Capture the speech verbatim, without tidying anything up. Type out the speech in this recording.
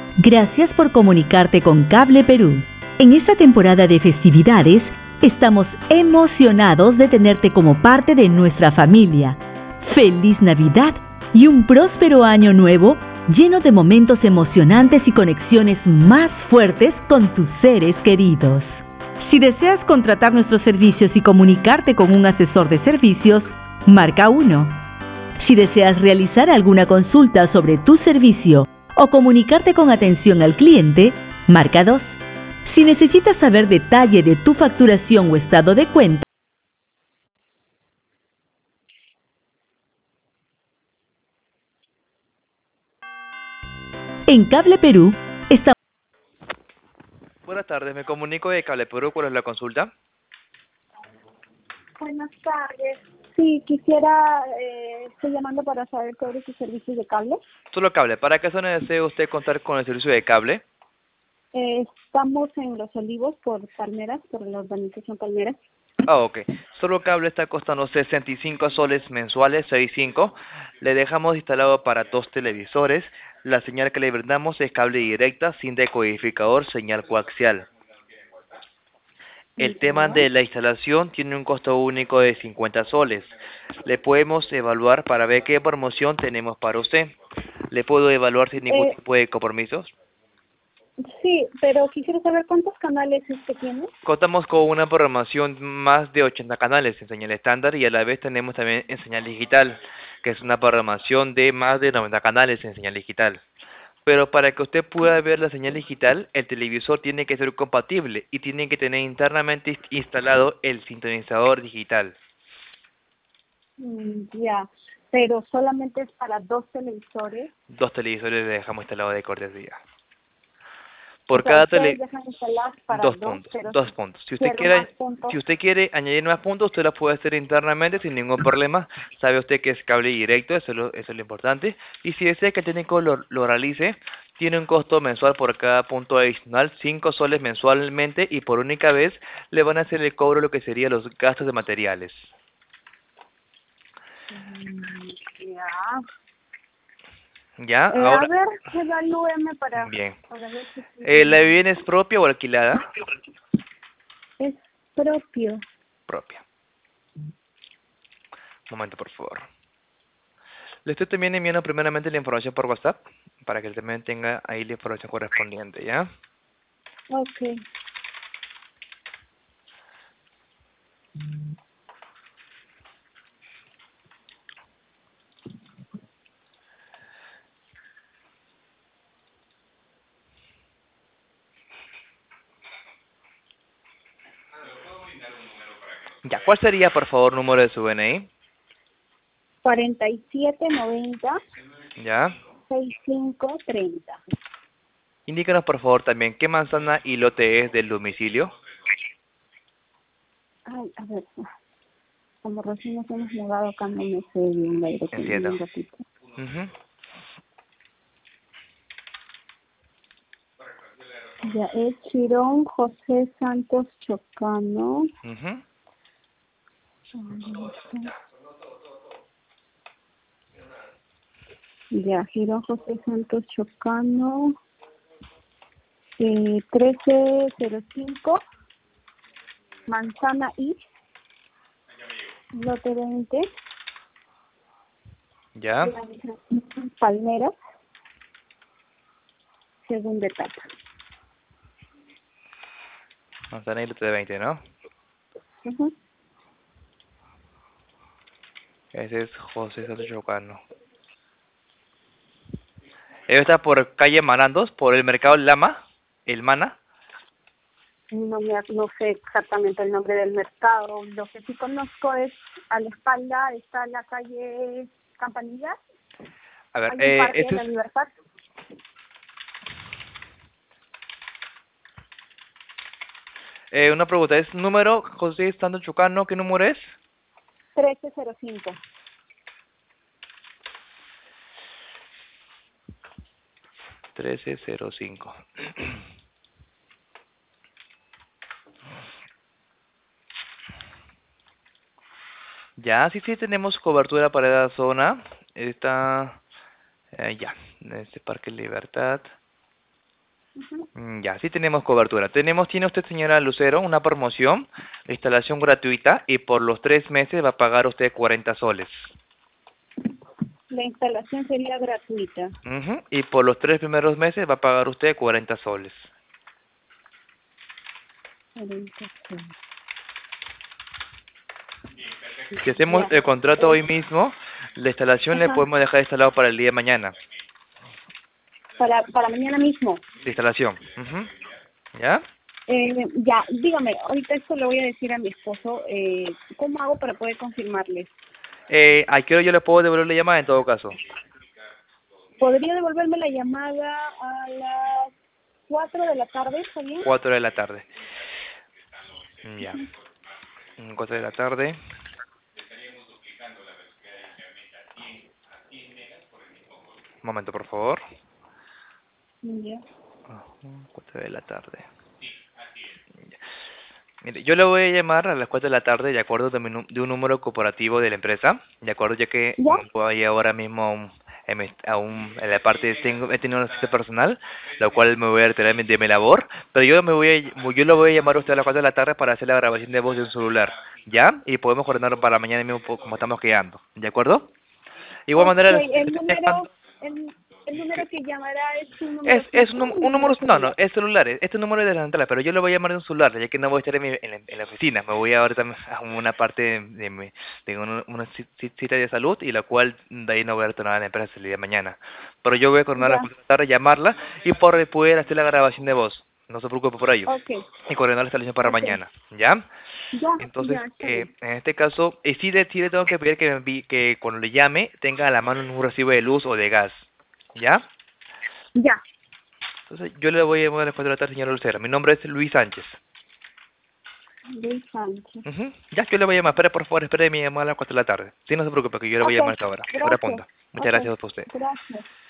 Gracias por comunicarte con Cable Perú. En esta temporada de festividades, estamos emocionados de tenerte como parte de nuestra familia. ¡Feliz Navidad y un próspero año nuevo lleno de momentos emocionantes y conexiones más fuertes con tus seres queridos! Si deseas contratar nuestros servicios y comunicarte con un asesor de servicios, marca uno. Si deseas realizar alguna consulta sobre tu servicio o comunicarte con atención al cliente, marca dos. Si necesitas saber detalle de tu facturación o estado de cuenta, en Cable Perú estamos... Buenas tardes, me comunico de Cable Perú. ¿Cuál es la consulta? Buenas tardes. Sí, quisiera, eh, estoy llamando para saber sobre sus servicios de cable. Solo cable. ¿Para qué zona desea usted contar con el servicio de cable? Eh, estamos en Los Olivos por Palmeras, por la urbanización Palmeras. Ah, ok. Solo cable está costando sesenta y cinco soles mensuales, seis cinco. Le dejamos instalado para dos televisores. La señal que le brindamos es cable directa, sin decodificador, señal coaxial. El tema Ya. de la instalación tiene un costo único de cincuenta soles. Le podemos evaluar para ver qué promoción tenemos para usted. ¿Le puedo evaluar sin ningún Eh, tipo de compromisos? sí, pero quisiera saber cuántos canales usted tiene. Contamos con una programación más de ochenta canales en señal estándar y a la vez tenemos también en señal digital, que es una programación de más de noventa canales en señal digital. Pero para que usted pueda ver la señal digital, el televisor tiene que ser compatible y tiene que tener internamente inst- instalado el sintonizador digital. Mm, ya, pero solamente es para dos televisores. Dos televisores le dejamos instalado de cortesía. O Por sea, cada ustedes tele dejan instalar para Dos dos, puntos, pero dos si puntos. Si usted quiero más quiere, puntos. si usted quiere añadir más puntos, usted la puede hacer internamente sin ningún problema. Sabe usted que es cable directo, eso es lo, eso es lo importante. Y si desea que el técnico lo, lo realice, tiene un costo mensual por cada punto adicional, cinco soles mensualmente, y por única vez le van a hacer el cobro de lo que serían los gastos de materiales. Mm, ya. ¿Ya? Eh, a Ahora, ver, evalúeme para, bien. para ver si Eh, ¿La funciona. vivienda es propia o alquilada? Es propio. Propia. Un momento, por favor. Le estoy también enviando primeramente la información por WhatsApp para que él también tenga ahí la información correspondiente, ¿ya? Ok. Ya, ¿cuál sería, por favor, el número de su D N I? cuarenta y siete noventa Ya. sesenta y cinco treinta. Indícanos, por favor, también qué manzana y lote es del domicilio. Ay, a ver. Como recién nos hemos mudado acá, no me sé bien la dirección. Entiendo. Un ratito. Ujú. Ya es Chirón José Santos Chocano. Ujú. Ya, Girón José Santos Chocano. Eh, trece cero cinco. Manzana I. Lote veinte. Ya. Palmeras. Segunda etapa. Manzana y lote de veinte, ¿no? Ujú. Ese es José Santos Chocano. Debe estar por calle Marandos, por el mercado Lama, el Mana. No, me, no sé exactamente el nombre del mercado. Lo que sí conozco es a la espalda está la calle Campanilla. A ver, Hay un eh, parque de este la es Libertad. eh, una pregunta. ¿Es número José Santos Chocano? ¿Qué número es? trece cero cinco. trece cero cinco. Ya, sí, sí, tenemos cobertura para esa zona. Está, eh, ya, en este Parque Libertad. Ujú. Mm, Ya, sí tenemos cobertura. Tenemos, tiene usted, señora Lucero, una promoción de instalación gratuita y por los tres meses va a pagar usted cuarenta soles. La instalación sería gratuita. Ujú, y por los tres primeros meses va a pagar usted cuarenta soles. Si hacemos Ya. el contrato hoy mismo, la instalación le Ajá. podemos dejar instalado para el día de mañana. Para, para mañana mismo. De instalación. Ujú. ¿Ya? Eh, ya, dígame, ahorita esto le voy a decir a mi esposo, eh, ¿cómo hago para poder confirmarles? Eh, ¿a qué hora yo le puedo devolver la llamada en todo caso? ¿Podría devolverme la llamada a las cuatro de la tarde, está bien? Cuatro de la tarde. Ya. Mm, Cuatro de la tarde. Un momento, por favor. Ya. Ujú, Cuatro de la tarde. Ya. Mire, yo le voy a llamar a las cuatro de la tarde, de acuerdo, de, mi nu- de un número corporativo de la empresa, de acuerdo, ya que ¿Ya? mm, voy ahora mismo a un, en, mi- a un- en la parte, tengo, he tenido una cita personal, la cual me voy a retirar de mi de mi labor, pero yo me voy a, yo lo voy a llamar a usted a las cuatro de la tarde para hacer la grabación de voz de un celular, ¿ya? Y podemos coordinarlo para mañana mismo po- como estamos quedando, ¿de acuerdo? Igual Ok, manera, le el estoy dejando. número, el, el número que llamará es un Es, número es fijo, un, num- un un número, número no, no, celular. es celular, es- este número es de la central, pero yo lo voy a llamar de un celular, ya que no voy a estar en, mi- en, la, en la oficina, me voy ahorita a una parte de, de mi, de una, una ci- ci- cita de salud y la cual de ahí no voy a retornar a la empresa el día de mañana. Pero yo voy a coordinar a las Ya, cuatro de la tarde, llamarla y por poder hacer la grabación de voz, no se preocupe por ello, ok, y coordinar la instalación para ok, mañana, ¿ya? ya, Entonces, ya, está eh, bien. en este caso, eh, sí, le, sí le tengo que pedir que, me envíe- que cuando le llame tenga a la mano un recibo de luz o de gas, ¿ya? Ya, Entonces, yo le voy a llamar a las cuatro de la tarde, señora Lucera. Mi nombre es Luis Sánchez. Luis Sánchez. Ujú. Ya, yo le voy a llamar. Espere, por favor, espere mi llamada a las cuatro de la tarde. Sí, no se preocupe, que yo le voy a Ok, llamar a esta hora. Hora gracias, punta. Muchas ok, gracias a usted. gracias.